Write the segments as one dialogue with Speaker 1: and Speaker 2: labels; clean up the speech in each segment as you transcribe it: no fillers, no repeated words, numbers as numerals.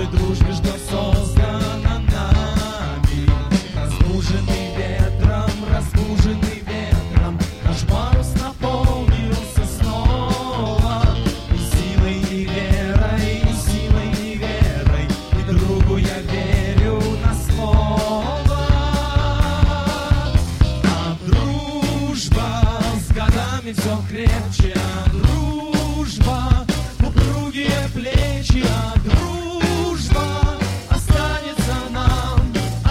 Speaker 1: дружбе, что создана нами. Разбуженный ветром, наш парус наполнился снова. И силой, и верой, и другу я верю на слово. А дружба с годами все крепче, а дружба упругие плечи, а дружба останется нам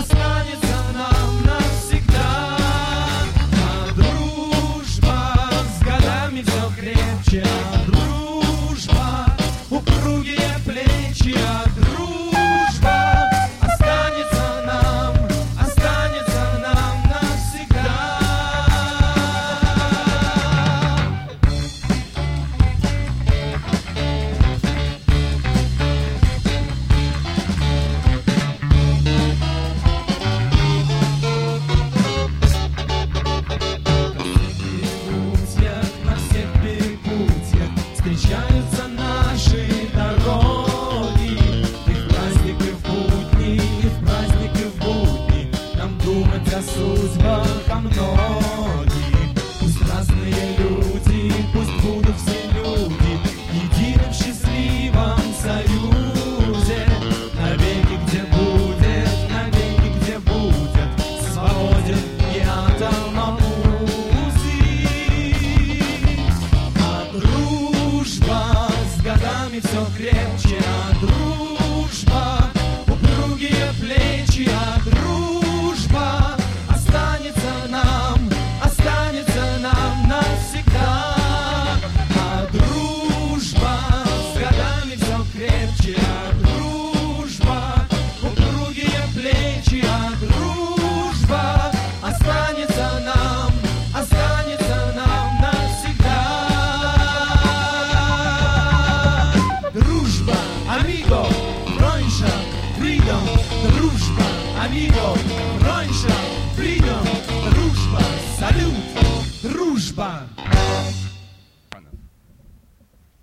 Speaker 1: навсегда. А дружба с годами все крепче, а дружба упругие плечи, а дружба останется нам навсегда. На всех перепутьях встречаются наши дороги. И в праздник, и в будни нам думать о судьбах, о многих. Пусть разные люди, пусть будут все люди в едином счастливом союзе. Навеки, где будет свободен и атомом узы. А дружба с годами все крепче,